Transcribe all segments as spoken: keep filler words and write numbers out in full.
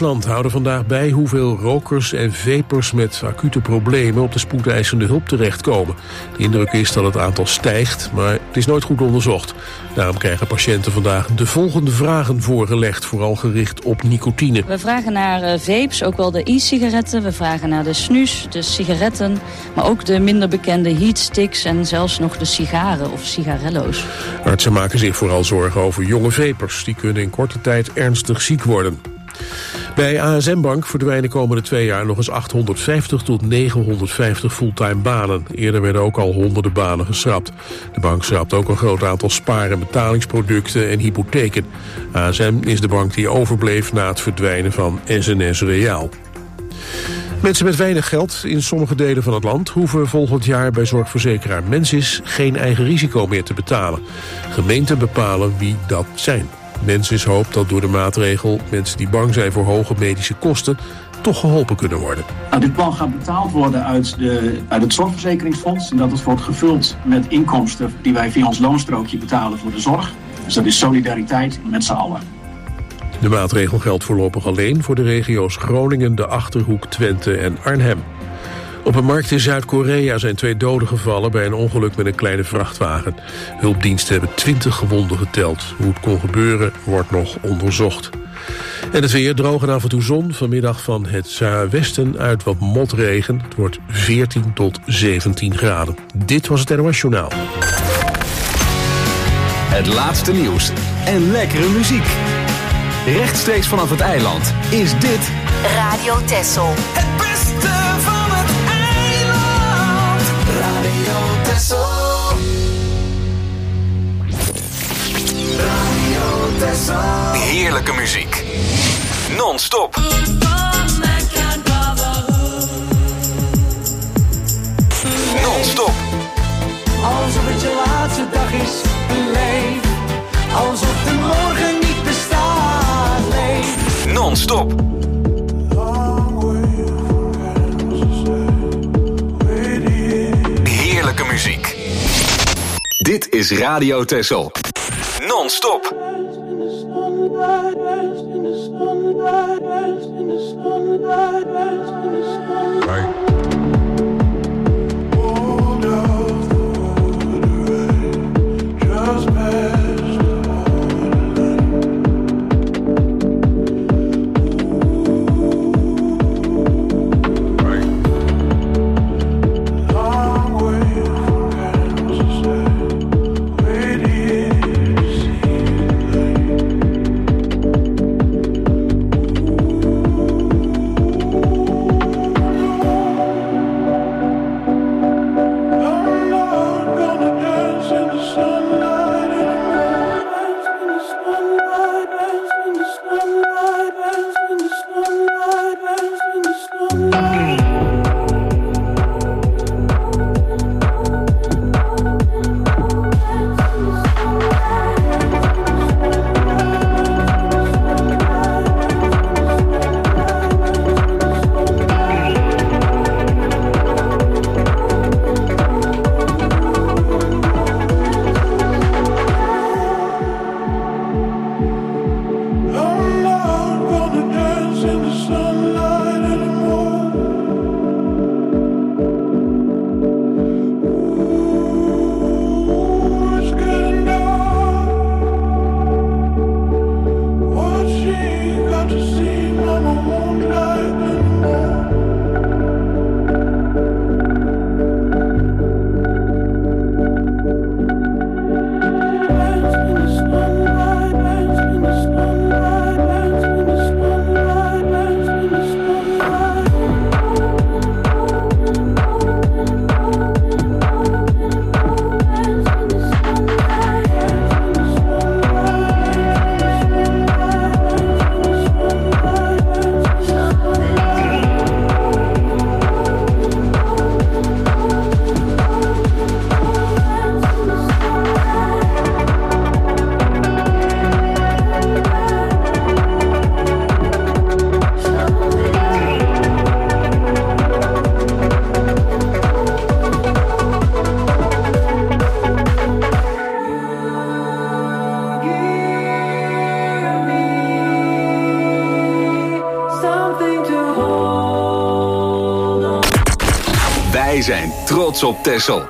Nederland houden vandaag bij hoeveel rokers en vapers met acute problemen op de spoedeisende hulp terechtkomen. De indruk is dat het aantal stijgt, maar het is nooit goed onderzocht. Daarom krijgen patiënten vandaag de volgende vragen voorgelegd, vooral gericht op nicotine. We vragen naar uh, vapes, ook wel de e-sigaretten. We vragen naar de snus, de sigaretten, maar ook de minder bekende heatsticks en zelfs nog de sigaren of sigarello's. Artsen maken zich vooral zorgen over jonge vapers. Die kunnen in korte tijd ernstig ziek worden. Bij A S M Bank verdwijnen de komende twee jaar nog eens achthonderdvijftig tot negenhonderdvijftig fulltime banen. Eerder werden ook al honderden banen geschrapt. De bank schrapt ook een groot aantal spaar- en betalingsproducten en hypotheken. A S M is de bank die overbleef na het verdwijnen van S N S Reaal. Mensen met weinig geld in sommige delen van het land hoeven volgend jaar bij zorgverzekeraar Mensis geen eigen risico meer te betalen. Gemeenten bepalen wie dat zijn. Mensis hoopt dat door de maatregel mensen die bang zijn voor hoge medische kosten toch geholpen kunnen worden. Nou, dit plan gaat betaald worden uit, de, uit het zorgverzekeringsfonds. En dat wordt gevuld met inkomsten die wij via ons loonstrookje betalen voor de zorg. Dus dat is solidariteit met z'n allen. De maatregel geldt voorlopig alleen voor de regio's Groningen, de Achterhoek, Twente en Arnhem. Op een markt in Zuid-Korea zijn twee doden gevallen bij een ongeluk met een kleine vrachtwagen. Hulpdiensten hebben twintig gewonden geteld. Hoe het kon gebeuren wordt nog onderzocht. En het weer droog en af en toe zon. Vanmiddag van het zuidwesten uit wat motregen. Het wordt veertien tot zeventien graden. Dit was het N O S Journaal. Het laatste nieuws en lekkere muziek. Rechtstreeks vanaf het eiland is dit Radio Texel. Het beste van het eiland. Radio Texel. Radio Texel. heerlijke muziek. Non-stop. Non-stop. Alsof het je laatste dag is, leef. Alsof de morgen niet bestaat, leef. Non-stop. Heerlijke muziek. Dit is Radio Texel. Non-stop. Right. Wij zijn trots op Texel.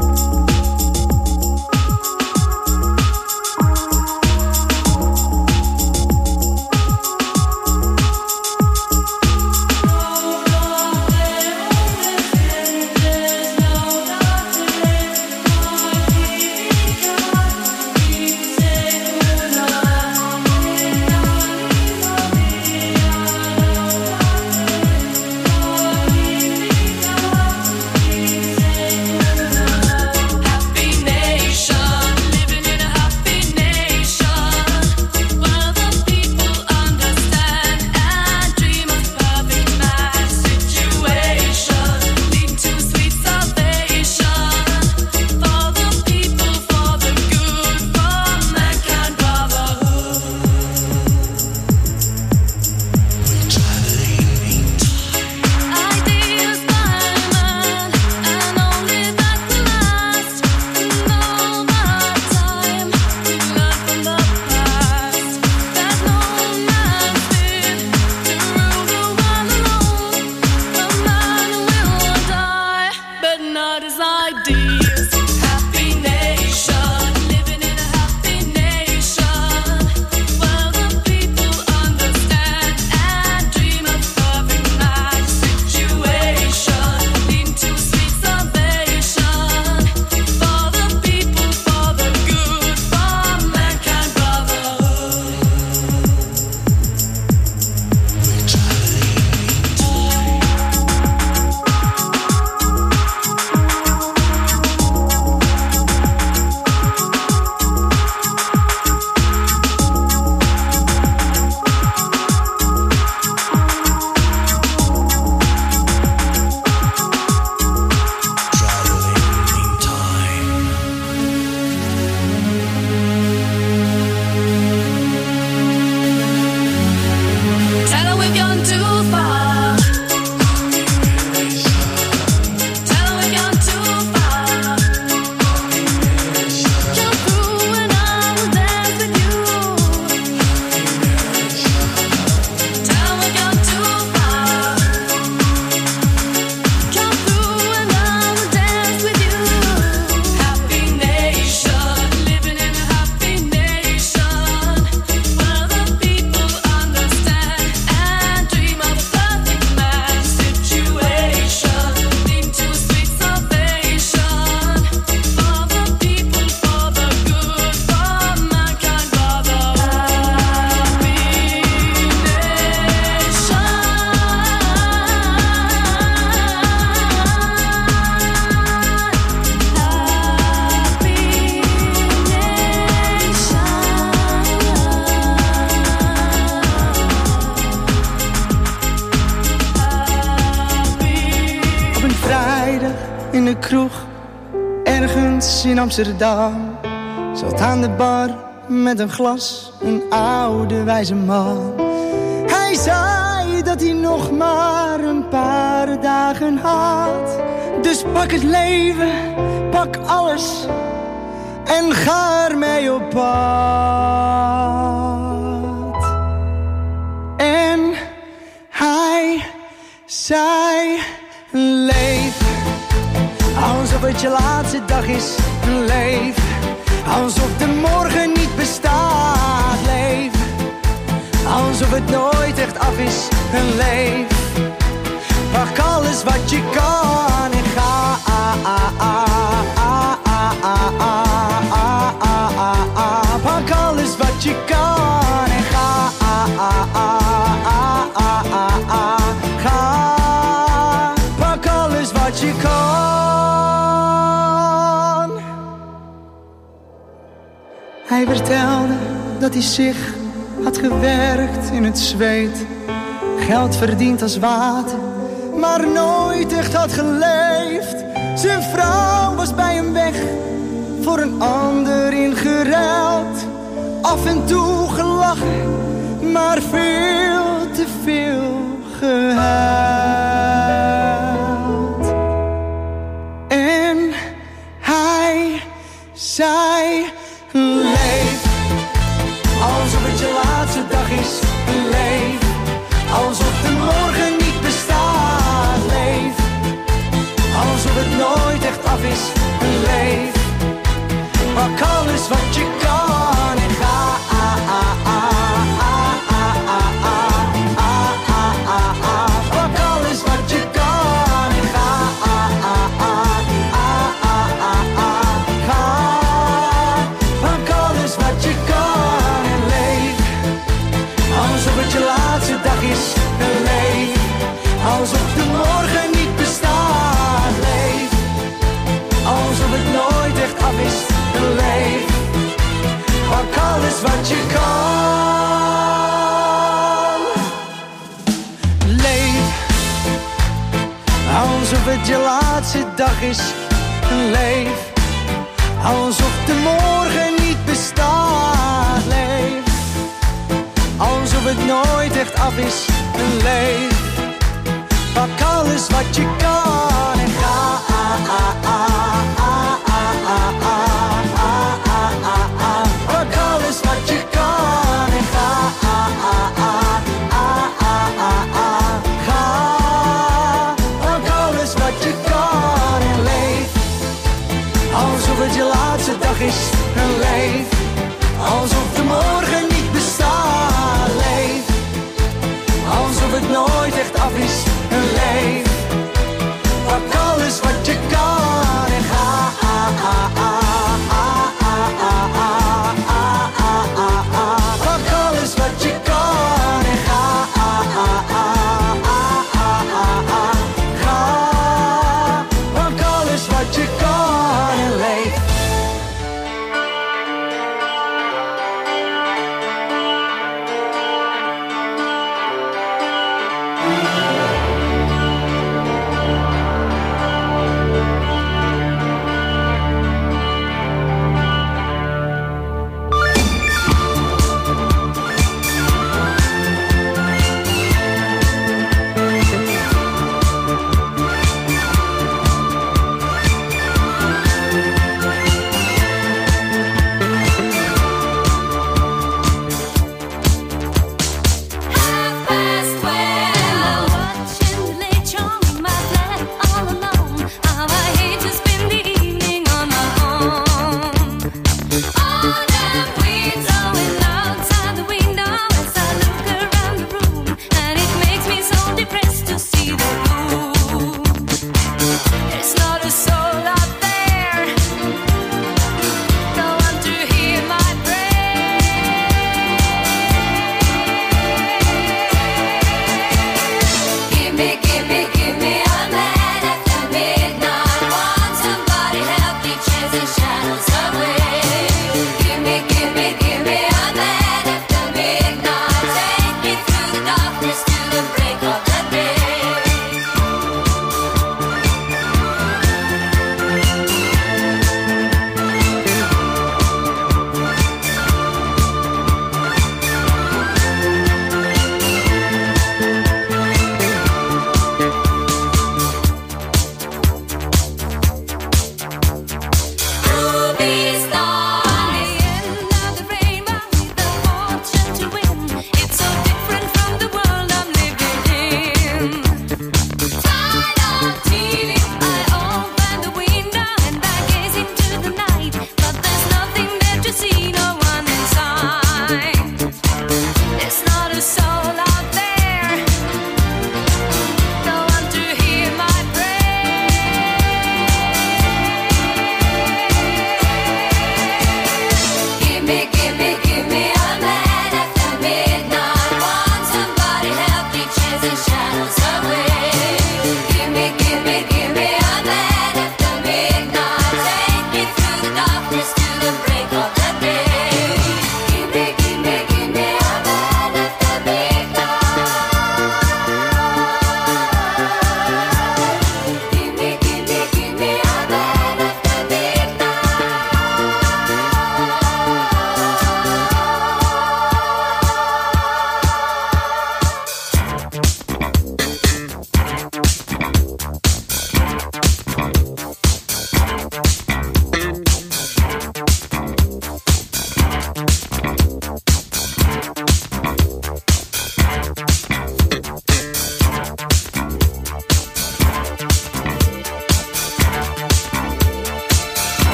In Amsterdam zat aan de bar met een glas een oude wijze man. Hij zei dat hij nog maar een paar dagen had. Dus pak het leven, pak alles en ga ermee op pad. En hij zei leef alsof het je laatste dag is. Leef alsof de morgen niet bestaat. Leef alsof het nooit echt af is. En leef, pak alles wat je kan en ga. Pak alles wat je kan en ga. Ga, pak alles wat je kan. Hij vertelde dat hij zich had gewerkt in het zweet, geld verdiend als water, maar nooit echt had geleefd. Zijn vrouw was bij hem weg, voor een ander ingeruild. Af en toe gelachen, maar veel te veel gehuild. En hij zei leef alsof het je laatste dag is. Leef alsof de morgen niet bestaat. Leef alsof het af is een leef. Pak alles wat je kan en ga. Pak alles wat je kan en ga. Ga. Pak alles wat je kan en leef. Alsof het je laatste dag is en leef. Alsof de morgen niet bestaat, leef. Alsof het nooit echt af is, leef. Pak alles wat je kan. Leef. Alsof het je laatste dag is, leef. Alsof de morgen niet bestaat, leef. Alsof het nooit echt af is, leef. Pak alles wat je kan en ga. Pak alles wat je kan en ga. Ga. Pak alles wat je kan en leef. Alsof het je laatste dag is en leef. Alsof de morgen niet bestaat, leef. Alsof het nooit echt af is. Leef. Pak alles wat je kan en ga. Pak alles wat je kan en ga. Ga. Pak alles wat je kan en leef.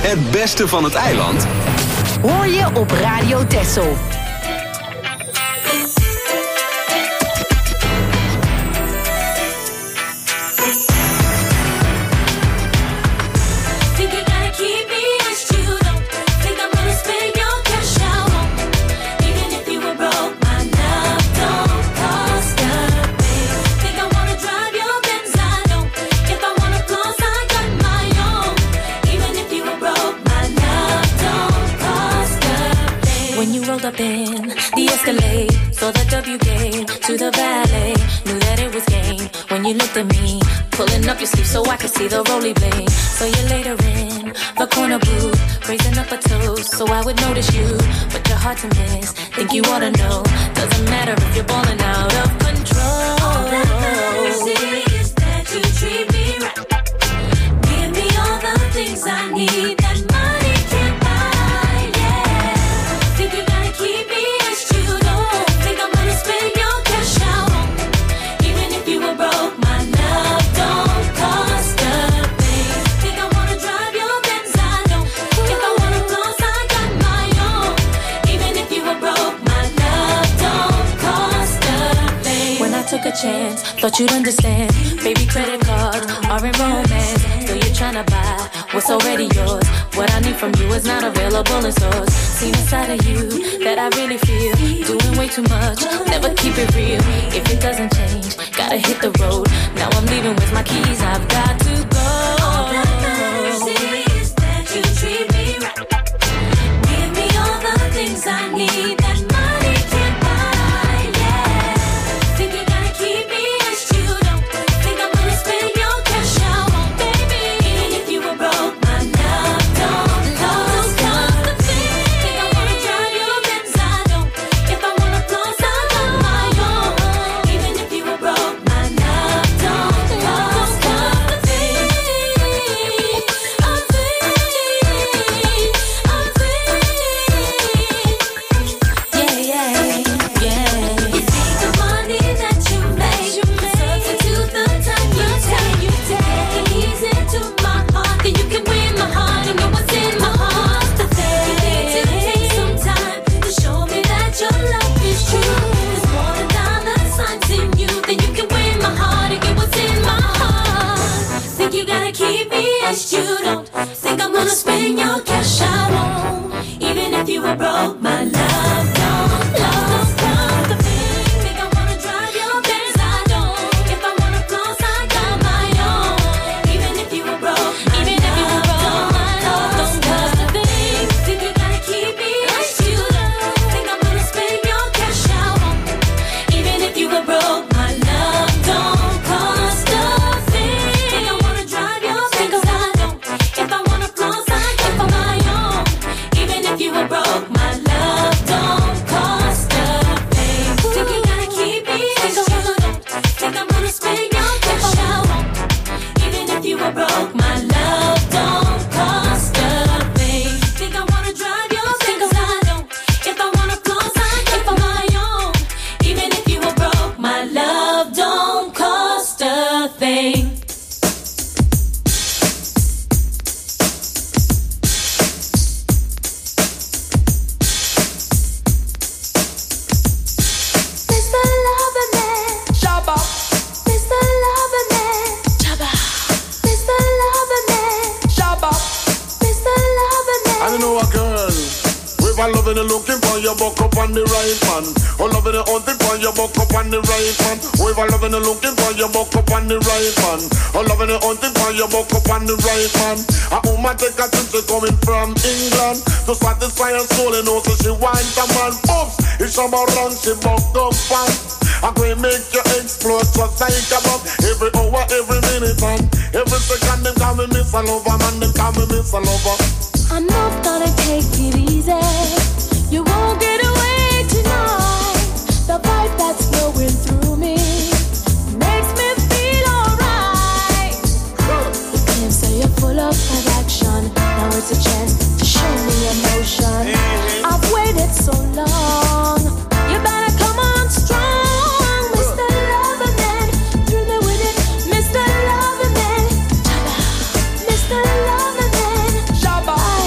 Het beste van het eiland hoor je op Radio Texel. Up in the Escalade, saw the W gate to the valet, knew that it was game when you looked at me, pulling up your sleeve so I could see the roly blade. So you later in the corner booth, raising up a toast so I would notice you, but you're hard to miss, think you ought to know, doesn't matter if you're balling out of control. All that matters is that you treat me right, give me all the things I need that money can't buy. Keep me as you don't think I'm gonna spend your cash out on me. Even if you were broke, my love don't cost a thing. Think I wanna drive your Benz, I don't. If I wanna floss, I got my own. Even if you were broke, my love don't cost a thing. When I took a chance, thought you'd understand. Baby, credit cards are in romance. Though you're trying to buy what's already yours. What I need from you is not available in stores. Seen a side of you that I really feel. Doing way too much, never keep it real. If it doesn't change, gotta hit the road. Now I'm leaving with my keys, I've got to go. All that matters is that you treat me right. Give me all the things I need that money can't buy, yeah. Think you gotta keep me as you don't. Think I'm gonna spend your cash out on baby. Even if you were broke, my love don't cost a thing. Think I wanna drive your Benz, I don't. If I wanna floss, I got my own. Even if you were broke, my love don't cost a thing. A thing, a thing. Yeah, yeah, yeah. You think the money that you make, substitute the time you take. You take it easy to my heart, then you can win my heart and know what's in my heart. The thing you need to take some time to show me that your love is true. There's more than dollar signs in you, then you can win my heart and get what's in my heart. Think you gotta keep me as you don't. Think I'm gonna spend your cash I won't. Even if you were broke, my love don't love cost a thing. Think I wanna drive your Benz, I don't. If I wanna floss, I got my own. Even if you were broke, my even if you were broke, my love don't cost a thing. Think you gotta keep me as you don't. Think I'm gonna spend your cash I won't. Even if you were broke, my love don't cost a thing. Think I wanna drive your Benz, I don't. If I wanna floss, I got my own. Even if you were broke, my love don't cost a thing. Think you gotta keep me as you don't. Think I'm gonna spend your cash I won't. Even if you were broke, my love don't cost a thing. Think I wanna drive your Benz, I don't. If I wanna floss, I got my own. Even if you were broke, my love don't cost a thing. Mister Loverman, Shabba, Mister Loverman, Chaba. Mister Loverman, shabba. Mister Loverman. I know a girl. With a loving and looking for your buck up on the right man. Oh, loving and hunting for your buck up on the right man. With a loving and looking for your buck up on the right man. Oh, loving and hunting for your buck up on the right man. A woman take a trip, she coming from England to satisfy her soul and also she wants a man. Oops, it's about run, she buck up fast. I can make you explode just like a bomb. Every hour, every minute, and every second, them call me Miss a Lover, man, them call me Miss a Lover. I'm not gonna take it easy. You won't get away tonight. The vibe that's flowing through me makes me feel alright. You can say you're full of action. Now it's a chance to show me emotion. I've waited so long. You better come on strong, Mister Loverman. Thrill me with it, Mister Loverman. Mister Loverman. Shabba. I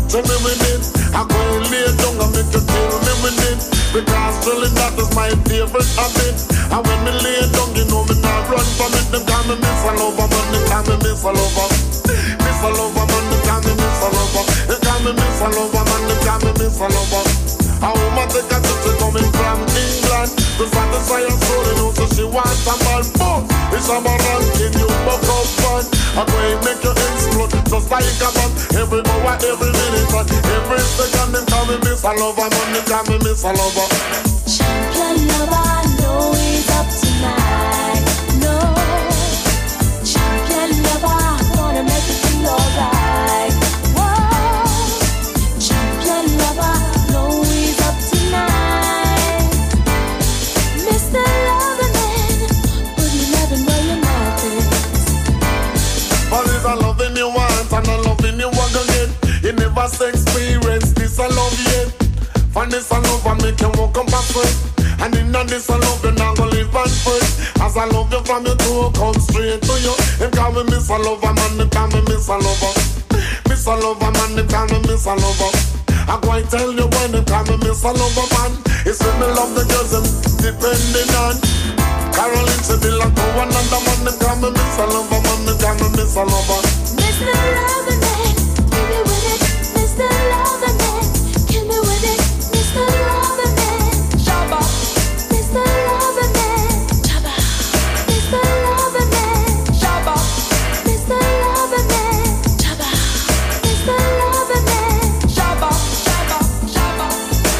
touching me with it. I go and lay down and make you kill me with it. Because really that is my favorite habit. And when me lay down, you know me not run from it. Them call me miss a lover, man, they call me miss a lover. Miss a lover, man, they call me miss a lover. They call me miss a lover, man, they call me miss a lover. A woman take a trip, she coming from England. To satisfy her soul, you know, so she wants a man. Boom! It's a man ranking, you buck up fun. I'm going to make you explode, just like a bomb. Every hour, every minute, and every second, they call me miss a lover, man, they call me miss a lover. Champion lover, know he's up tonight. No, champion lover, wanna make you feel alright. Whoa, champion lover, know he's up tonight. Mister Lover Man, put your loving where your mouth is. But it's a loving you want and a loving you want again. You never experience this a love yet. Find this a love and make you walk up a foot. And in this I love you, now go live and first. As I love you from your toe, come straight to you. Them call me miss a lover, man, them call me miss a lover. Miss a lover, man, them call me miss a lover. I go and tell you when them call me miss a lover, man. It's when me love the girls, them depending on Caroline, she be like, oh, another man, them call me miss a lover, man, them call me miss a lover. Mister Lover Man, give me with it. Mister Lover Man, kill me with it. Mister Lover Man, Shabba. Mister Lover Man, Shabba. Mister Lover Man, Shabba. Mister Lover Man, Shabba. Mister Lover Man, Shabba. Shabba, Shabba.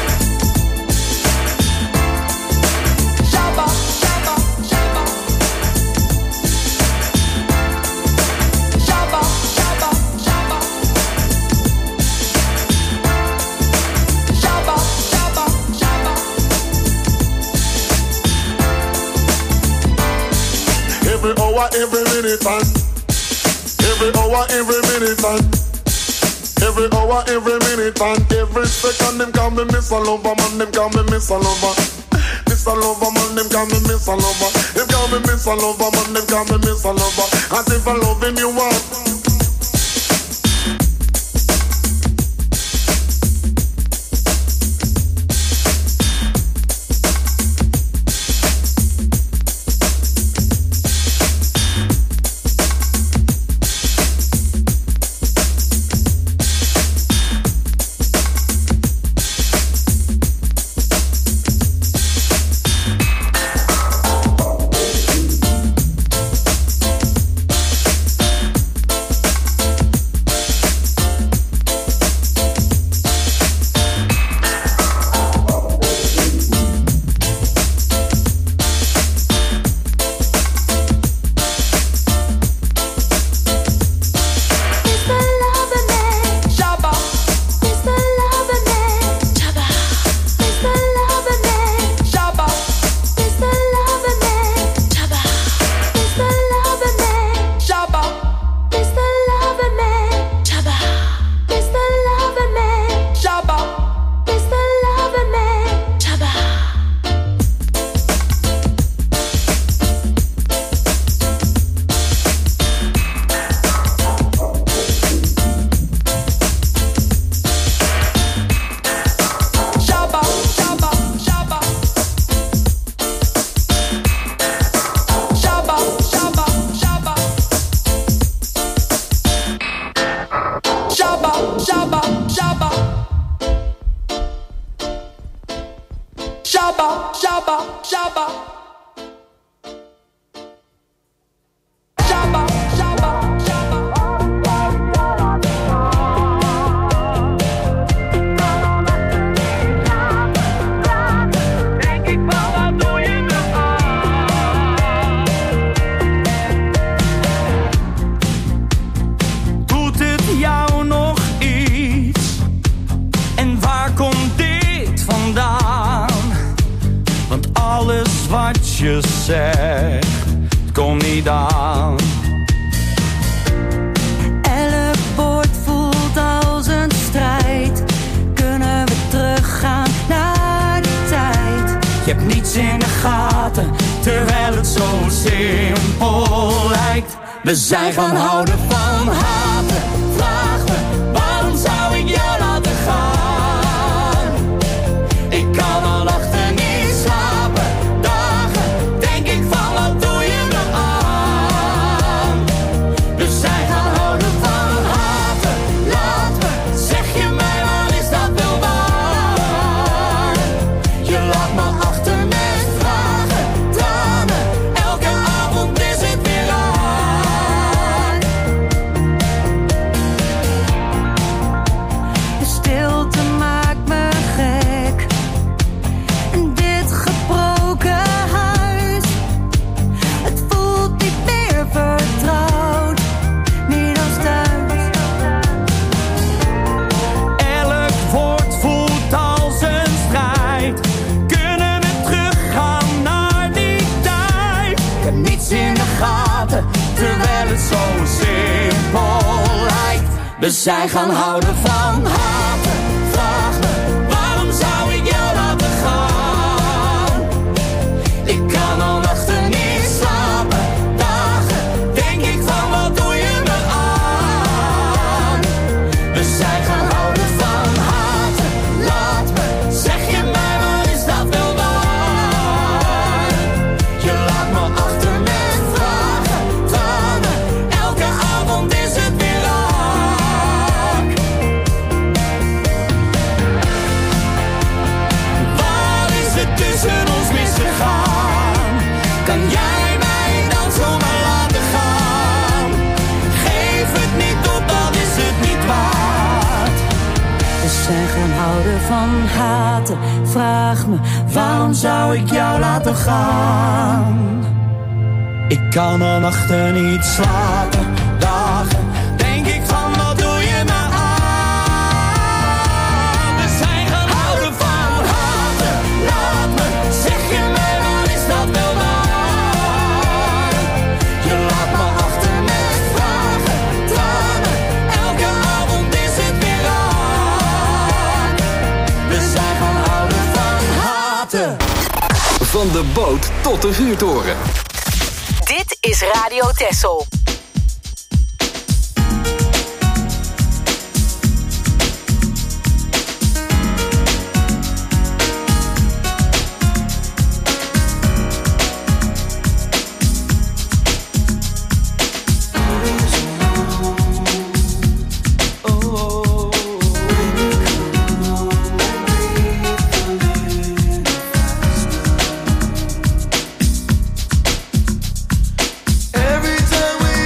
Shabba, Shabba, Shabba. Shabba, Shabba, Shabba. Shabba, Shabba, Shabba. Every hour, every minute, and every hour, every minute, and every hour, every minute, and every second, them call me miss a lover, man, them call me miss a lover. Miss a lover, man, them call me miss a lover. Them call me miss a lover, man, them call me miss a lover. As if I loving you want. Shabba, shabba, shabba. Shabba, shabba, shabba. Denk ik van, wat doe je me aan? Doet het jou nog iets? En waar komt dit vandaan? Want alles wat je zegt, komt niet aan. Elk woord voelt als een strijd. Kunnen we teruggaan naar de tijd? Je hebt niets in de gaten, terwijl het zo simpel lijkt. We zijn gaan houden van haten. Vraag me, waarom zou ik jou laten? je gaten, terwijl het zo simpel lijkt. Dus zij gaan houden van haten. Vraag me, waarom zou ik jou laten gaan? Ik kan al nachten niet slapen, dagen denk ik van wat doe je me aan? Dus zij gaan houden van haten. Laat me, zeg je mij, maar is dat wel waar? Je laat me achter met vragen, tranen, elke avond is het weer raak. Waar is het tussen ons misgegaan? Kan jij mij dan zomaar laten gaan? Geef het niet op, dat is het niet waard. Dus zij gaan houden van haten. Vraag me, waarom zou ik jou laten gaan? Ik kan al nachten niet slapen, dagen denk ik van wat doe je me aan? Dus zij gaan houden van haten. Laat me, zeg je mij, maar is dat wel waar? Je laat me achter met vragen, tranen, elke avond is het weer raak. Dus zij gaan houden van haten. Van de boot tot de vuurtoren. Dit is Radio Texel. Every time we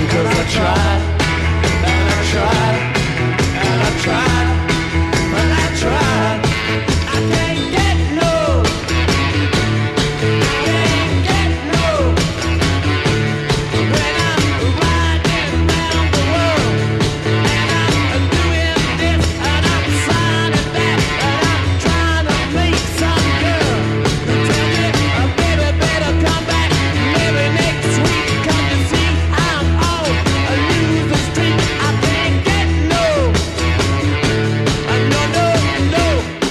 'Cause I tried, and I tried, and I tried, and I tried. I can't get no, can't get no. When I'm riding around the world, and I'm doing this, and I'm signing that, and I'm trying to make some girl who tell me, oh, baby, better come back, maybe next week. Come to see, I'm on a losing streak. I can't get no, uh, no, no, no.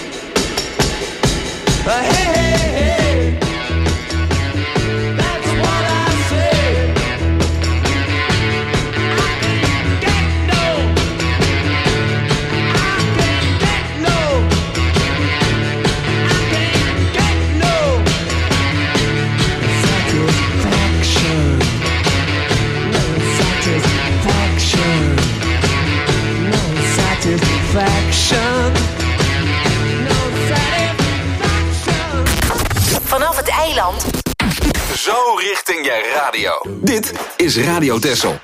Uh, hey, hey, hey, that's what I said. I can't get no, I can't get no, I can't get no satisfaction, no satisfaction, no satisfaction, no satisfaction. Vanaf het eiland. Zo richting je radio. Dit is Radio Texel.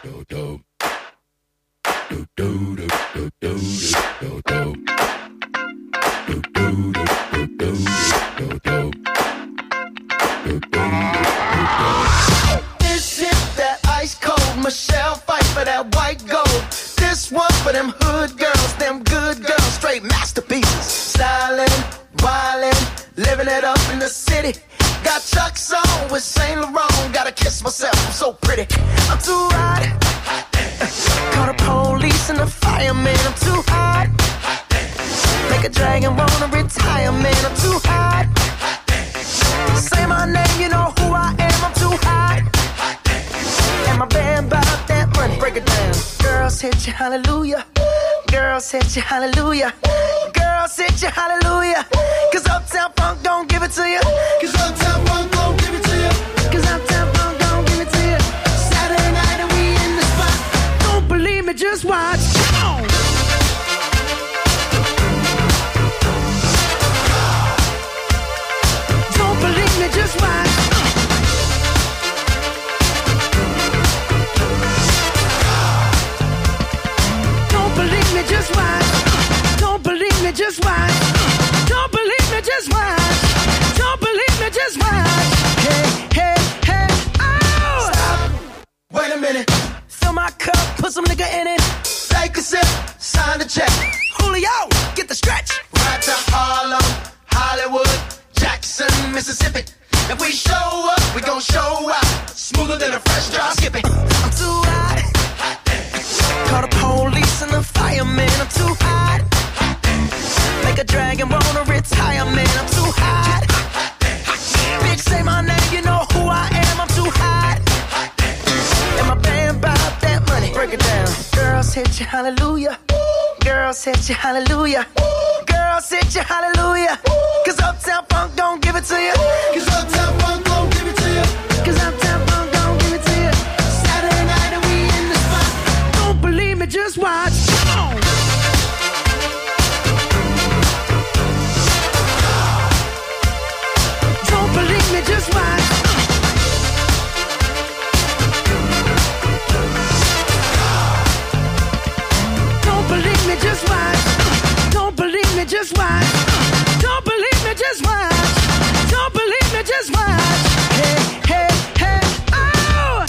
This shit, that ice cold Michelle fight for that white gold. This one for them hood girls, them good girls, straight masterpieces. Stylin', wildin', living it up in the city. Got Chuck's on with Saint Laurent. Gotta kiss myself, I'm so pretty. I'm too hot. Call the police and the fireman. I'm too hot. Make a dragon wanna retire, man. I'm too hot. Say my name, you know who I am. I'm too hot. And my band bought that money. Break it down. Girls hit you, hallelujah. Girls hit you, hallelujah. Girls hit you, hallelujah. Cause Uptown Funk don't give it to you. Cause Uptown Funk don't give it to you. Cause Uptown Funk don't give it to you. Saturday night and we in the spot. Don't believe me, just watch. Come on. Don't believe me, just watch. Don't believe me, just watch. Don't believe me, just watch. Don't believe me, just watch. Don't believe me, just watch. Hey, hey, hey, oh! Stop. Wait a minute. Fill my cup, put some nigga in it. Take a sip, sign the check. Julio, get the stretch. Right to Harlem, Hollywood, Jackson, Mississippi. If we show up, we gon' show out. Smoother than a fresh drop. Skip it. I'm too hot. Call the police and the fireman. I'm too hot. Make a dragon wanna retire, man. I'm too hot. Bitch, say my name, you know who I am. I'm too hot. And my band bought that money. Break it down. Girls hit you, hallelujah. Girls hit you, hallelujah. Girls hit you, hallelujah. Cause Uptown Funk don't give it to you. Cause Uptown Funk don't give it to you. Cause Uptown Funk don't give it to you. Saturday night and we in the spot. Don't believe me, just watch. Come on. Don't believe me, just watch. Don't believe me, just watch. Don't believe me, just watch. Don't believe me, just watch. Don't believe me, just watch. Hey, hey, hey, oh!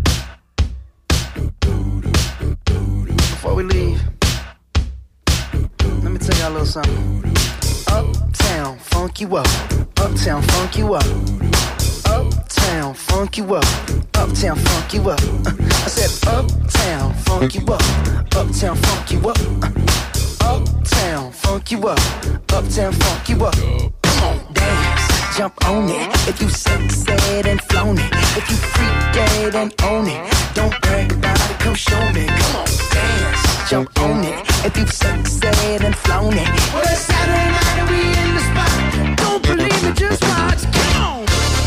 Before we leave, let me tell y'all a little something. Uptown, funk you up. Uptown, funk you up. Uptown, funk you up. Uptown, funk you up. Uh, I said uptown, funk you up. Uptown, funk you up. Uh, uptown, funk you up. Uptown, funk you up. Come on, dance, jump on it. If you succeed and flown it. If you freak dead and own it. Don't brag about it, come show me. Come on, dance, jump on it. If you succeed and flown it. Well, it's Saturday night and we in the spot. Don't believe it, just watch. Come on.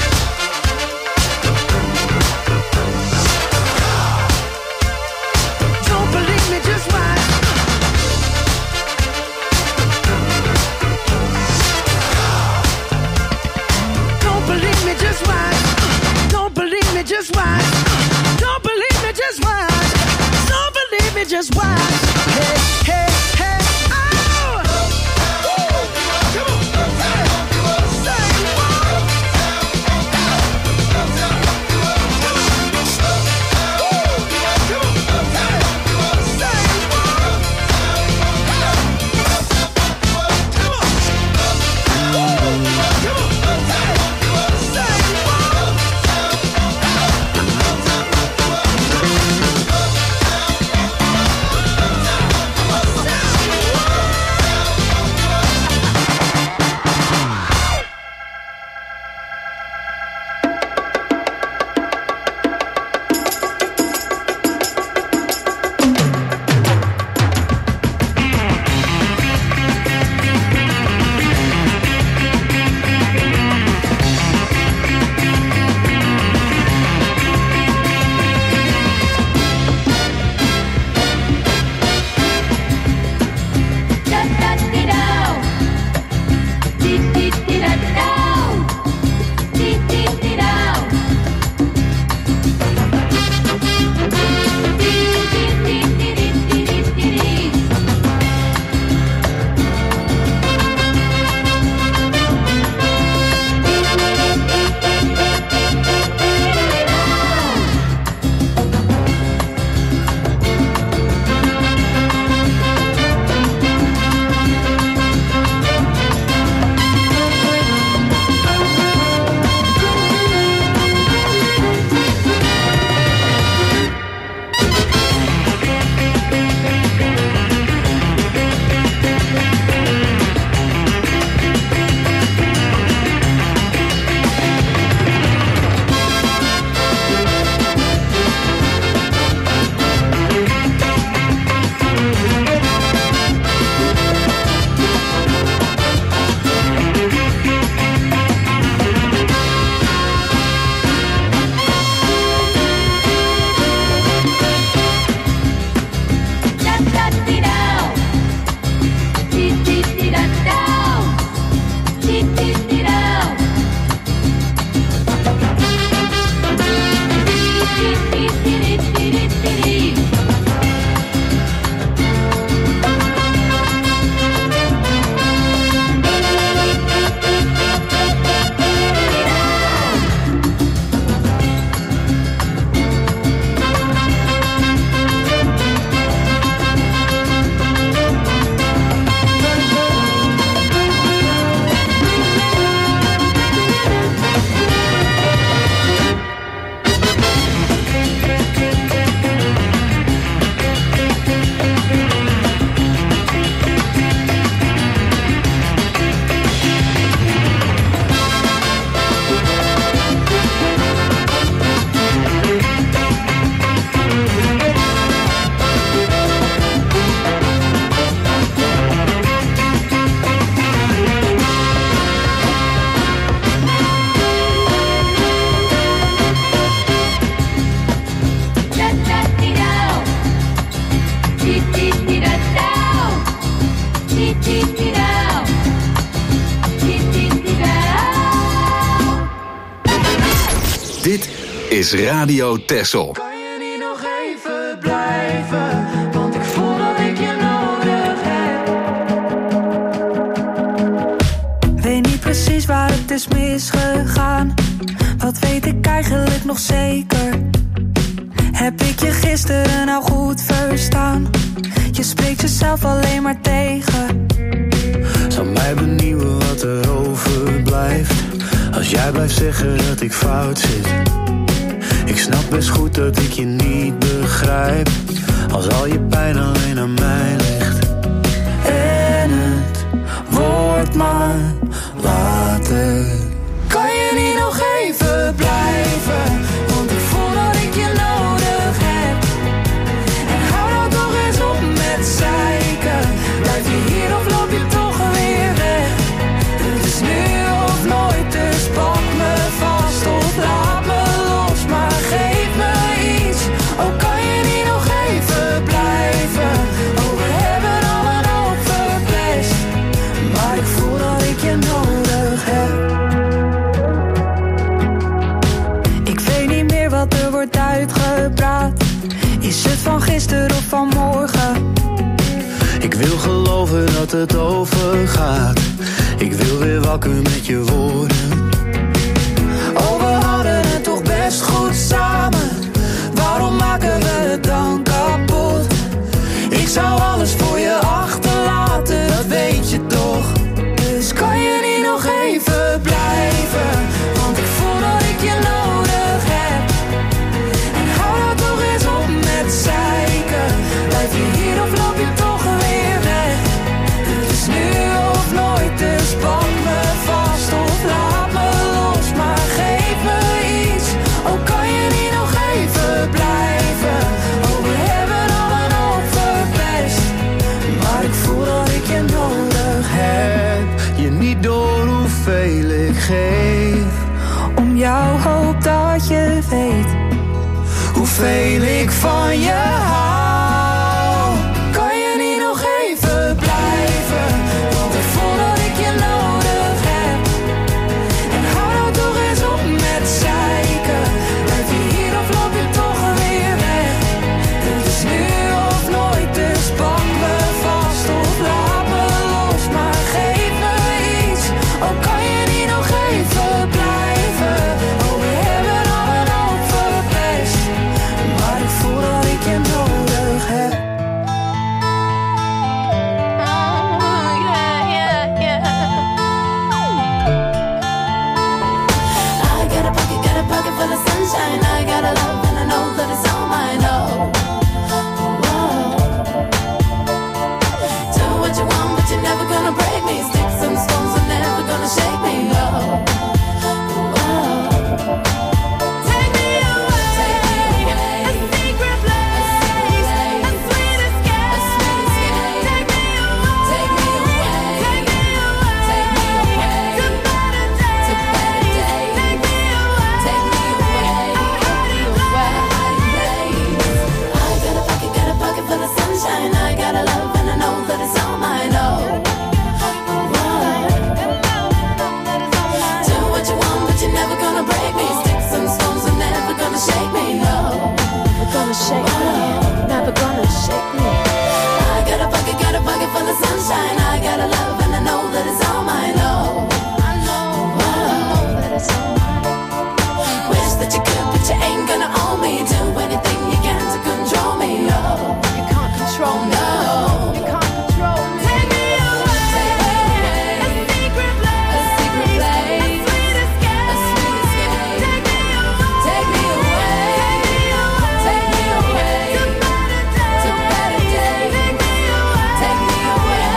Don't believe me, just watch. Don't believe me, just watch. Don't believe me, just watch. Don't believe me, just watch. baby, just watch. Hey, hey, hey, oh! Dit is Radio Texel. Kan je niet nog even blijven? Want ik voel dat ik je nodig heb. Weet niet precies waar het is misgegaan. Wat weet ik eigenlijk nog zeker? Heb ik je gisteren nou goed verstaan? Je spreekt jezelf alleen maar tegen. Zal mij benieuwen wat er overblijft. Als jij blijft zeggen dat ik fout zit. Ik snap best goed dat ik je niet begrijp. Als al je pijn alleen aan mij ligt. En het wordt maar later. Kan je niet nog even blijven? Want ik voel dat ik je nodig heb. En hou nou toch eens op met zeiken. Blijf je hier of loop je toch weer weg? Het is nu of nooit, dus pak me vast of laat me los. Maar geef me iets, oh kan je niet nog even blijven? Oh we van gisteren of van morgen. Ik wil geloven dat het overgaat. Ik wil weer wakker met je woorden. Oh, we hadden het toch best goed samen. Waarom maken we het dan kapot? Ik zou alles voor je achterlaten, dat weet je toch. Dus kan je niet nog even blijven? Want ik voel dat ik je nodig heb. En hou dat toch eens op met zeiken. Blijf je hier of loop je toch weer weg? Het is nu of nooit, dus pak me vast of laat me los. Maar geef me iets, oh kan je niet nog even blijven? Oh we hebben al een hoop verpest, maar ik voel dat ik je nodig heb. Je niet door hoeveel ik geef. Om jou hoop dat je weet hoeveel ik van je hou. Kan je niet nog even blijven? Want ik voel dat ik je nodig heb. En hou nou toch eens op met zeiken. Blijf je hier of loop je toch weer weg? Het is nu of nooit, dus pak me vast of laat me los. Maar geef me iets, oh kan je niet nog even blijven? Oh we hebben al een hoop verpest, maar ik voel dat ik je nodig heb. I got a pocket, got a pocket full of sunshine. I got a love and I know that it's all mine. Oh, whoa. Do what you want, but you're never gonna break me. Sticks and stones are never gonna shake me. Oh, whoa. Take me away, a secret place, a sweet escape. Take me away, take me away, take me away, to better days, to better days. Take me away, take me away, where hiding place. I got a pocket, got a pocket full of sunshine. I got a love and I know that it's all mine. Oh, do what you want, but you're never gonna break me. Sticks and stones are never gonna shake me. No, never gonna shake me. Never gonna shake me. I got a pocket, got a pocket full of sunshine. I got a love and I know that it's all mine. Oh, I know that it's all mine. Wish that you could, but you ain't gonna own me. Do anything you can to control me. No, you can't control me. No, you can't control me. Take me away, a secret place, a secret place, a sweet escape, a sweet escape. Take me away, take me away, take me away, to better days, to better days. Take me away,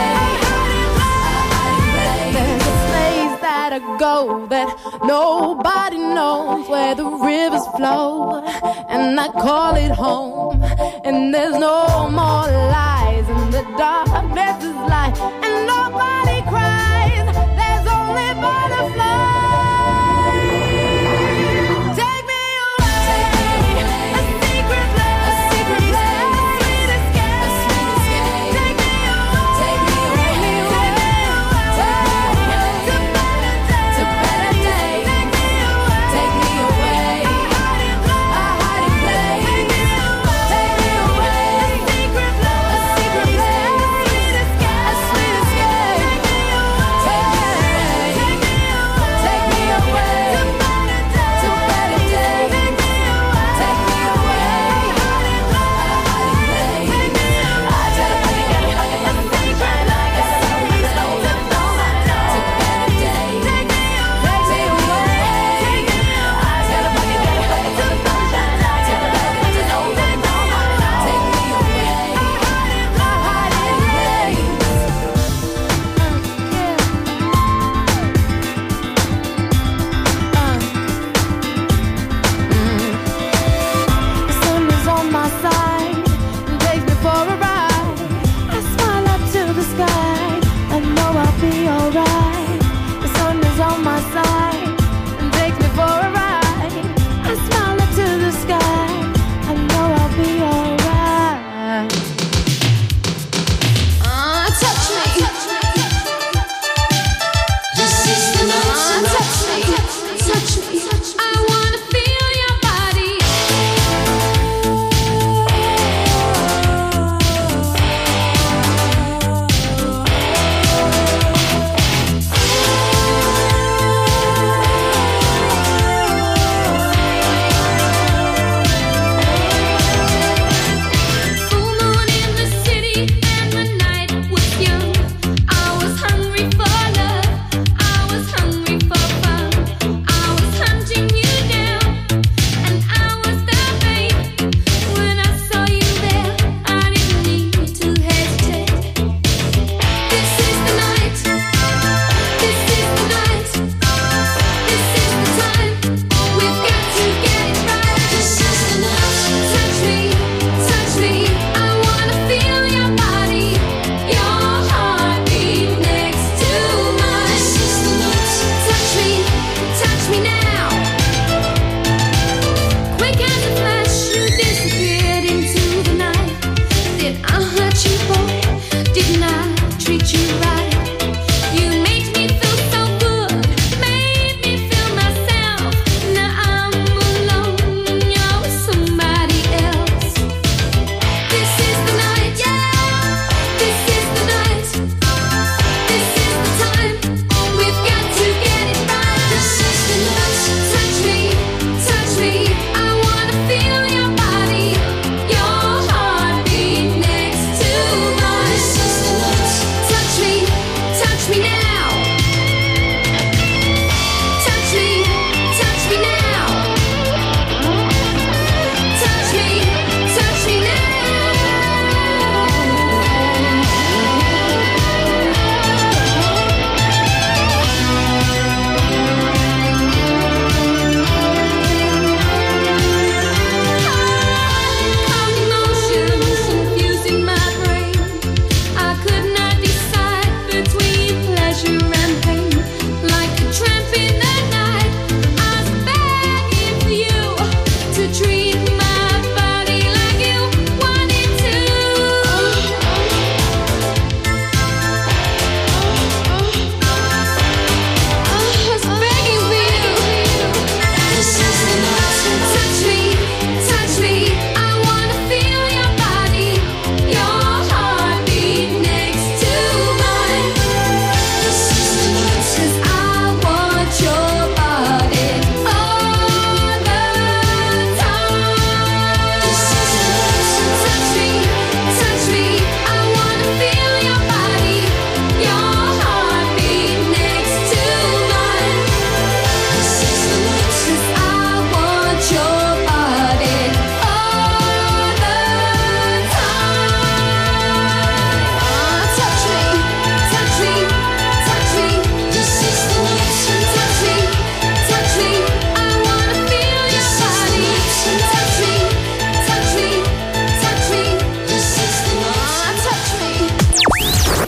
there's a place that I go that nobody knows, where the rivers flow, and I call it home. And there's no more lies, and the darkness is light, and nobody cries. There's only butterflies. Take me away, a secret place, a secret place, a sweet escape, a sweet escape. Take me away, take me away, take me away, to better days, to better days. Take me away, a hiding place. Take me away, a secret place, a secret place, a sweet escape.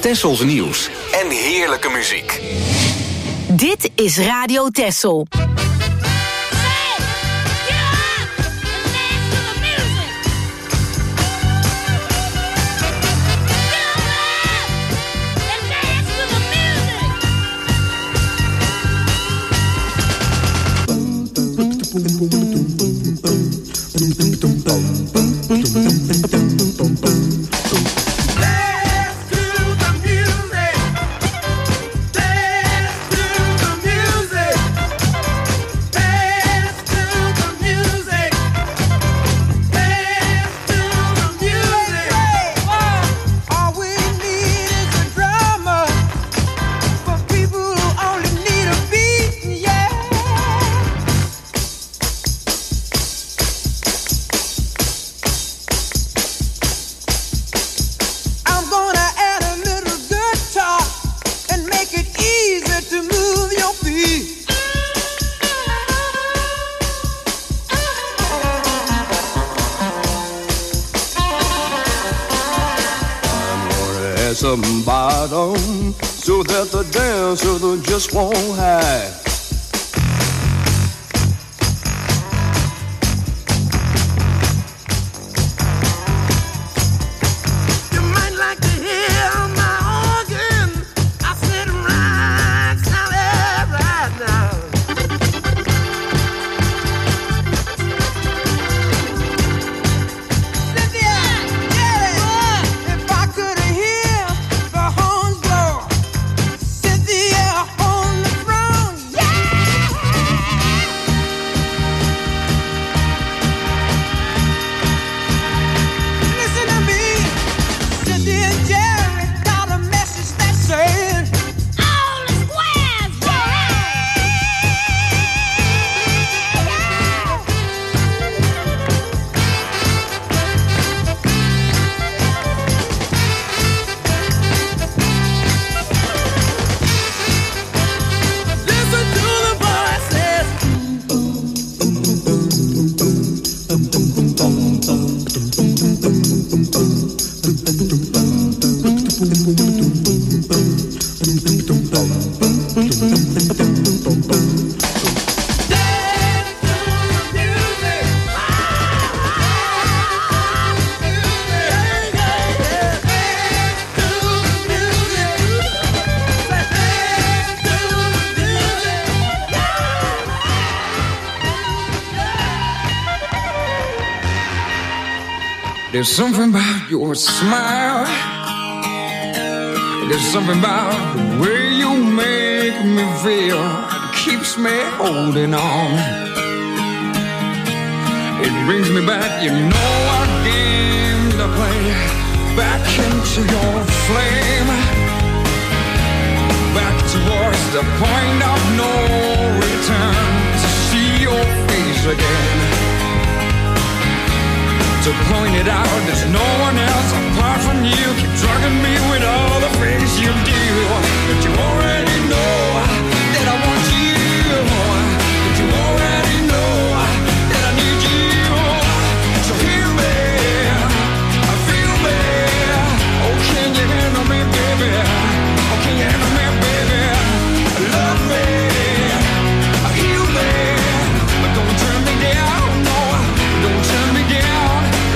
Tessels nieuws en heerlijke muziek. Dit is Radio Tessel. Some bottom so that the dancer just won't hide. You might like to hear my organ. I said right now, right now. Cynthia, yeah, if I could hear the horns blow, Cynthia on the throne, yeah. Listen to me, Cynthia and Jerry got a message that says all the squares were listen to the voices. There's something about your smile. There's something about the way you make me feel. It keeps me holding on. It brings me back, you know what game to play. Back into your flame. Back towards the point of no return. To see your face again. To point it out, there's no one else apart from you. Keep drugging me with all the things you do. But you already know that I want you. But you already know that I need you. So hear me, feel me. Oh, can you handle me, baby? Oh, can you handle me, baby? Love me, heal me. But don't turn me down, no. Don't turn me down.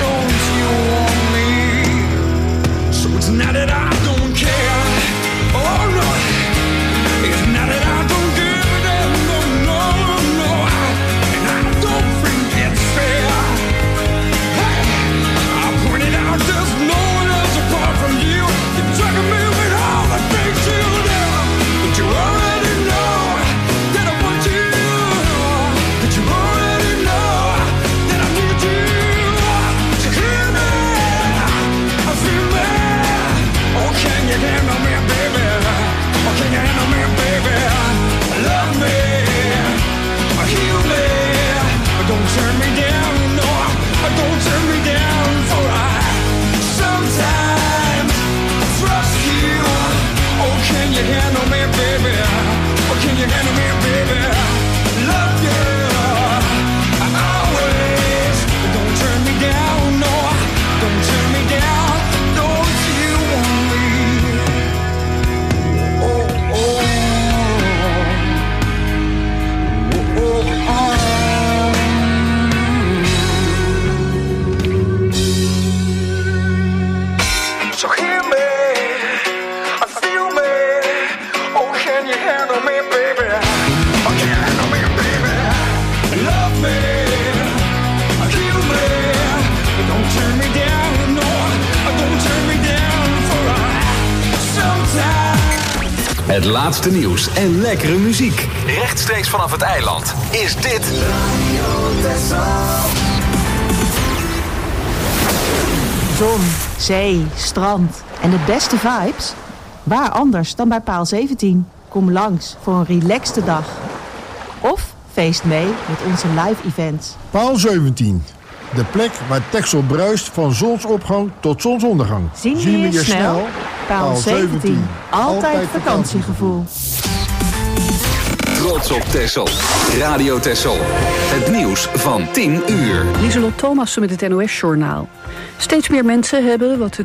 It's not that I don't care, oh no. It's not that I don't give a damn, no, no, no. And I don't think it's fair. Hey, I pointed out there's no one else apart from you. You're drugging me with all the things you do. But you already know that I want you. But you already know that I need you. So hear me, I feel me. Oh, handle me, baby. Oh, can you handle me, baby? Love me, kill me. Don't turn me down, no. Don't turn me down for a sometime. Het laatste nieuws en lekkere muziek. Rechtstreeks vanaf het eiland is dit Zon, zee, strand en de beste vibes? Waar anders dan bij Paal zeventien? Kom langs voor een relaxte dag. Of feest mee met onze live events. Paal zeventien. De plek waar Texel bruist van zonsopgang tot zonsondergang. Zien we je snel? Paal zeventien. Altijd vakantiegevoel. Trots op Texel. Radio Texel. Het nieuws van tien uur. Lieselot Thomassen met het N O S-journaal. Steeds meer mensen hebben wat de